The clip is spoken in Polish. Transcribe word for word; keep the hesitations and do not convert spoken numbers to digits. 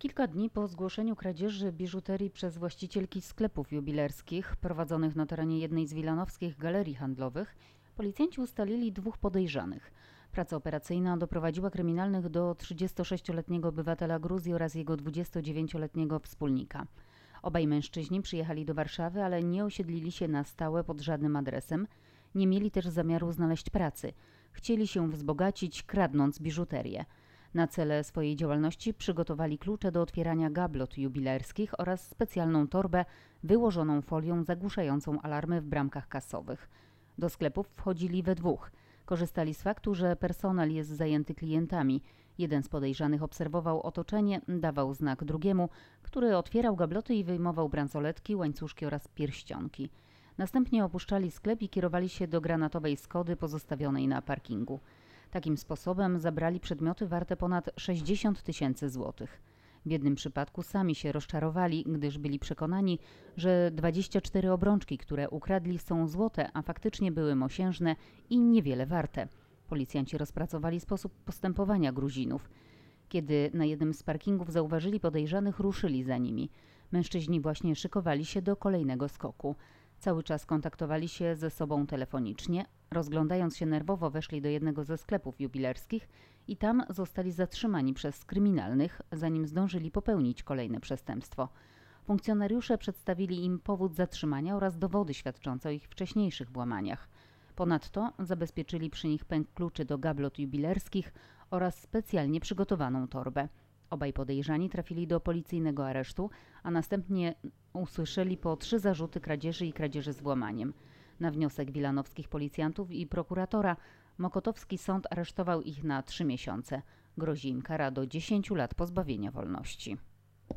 Kilka dni po zgłoszeniu kradzieży biżuterii przez właścicielki sklepów jubilerskich prowadzonych na terenie jednej z wilanowskich galerii handlowych, policjanci ustalili dwóch podejrzanych. Praca operacyjna doprowadziła kryminalnych do trzydziestosześcioletniego obywatela Gruzji oraz jego dwudziestodziewięcioletniego wspólnika. Obaj mężczyźni przyjechali do Warszawy, ale nie osiedlili się na stałe pod żadnym adresem. Nie mieli też zamiaru znaleźć pracy. Chcieli się wzbogacić, kradnąc biżuterię. Na cele swojej działalności przygotowali klucze do otwierania gablot jubilerskich oraz specjalną torbę wyłożoną folią zagłuszającą alarmy w bramkach kasowych. Do sklepów wchodzili we dwóch. Korzystali z faktu, że personel jest zajęty klientami. Jeden z podejrzanych obserwował otoczenie, dawał znak drugiemu, który otwierał gabloty i wyjmował bransoletki, łańcuszki oraz pierścionki. Następnie opuszczali sklep i kierowali się do granatowej Skody pozostawionej na parkingu. Takim sposobem zabrali przedmioty warte ponad sześćdziesiąt tysięcy złotych. W jednym przypadku sami się rozczarowali, gdyż byli przekonani, że dwadzieścia cztery obrączki, które ukradli, są złote, a faktycznie były mosiężne i niewiele warte. Policjanci rozpracowali sposób postępowania Gruzinów. Kiedy na jednym z parkingów zauważyli podejrzanych, ruszyli za nimi. Mężczyźni właśnie szykowali się do kolejnego skoku. Cały czas kontaktowali się ze sobą telefonicznie. Rozglądając się nerwowo, weszli do jednego ze sklepów jubilerskich i tam zostali zatrzymani przez kryminalnych, zanim zdążyli popełnić kolejne przestępstwo. Funkcjonariusze przedstawili im powód zatrzymania oraz dowody świadczące o ich wcześniejszych włamaniach. Ponadto zabezpieczyli przy nich pęk kluczy do gablot jubilerskich oraz specjalnie przygotowaną torbę. Obaj podejrzani trafili do policyjnego aresztu, a następnie usłyszeli po trzy zarzuty kradzieży i kradzieży z włamaniem. Na wniosek wilanowskich policjantów i prokuratora mokotowski sąd aresztował ich na trzy miesiące. Grozi im kara do dziesięciu lat pozbawienia wolności.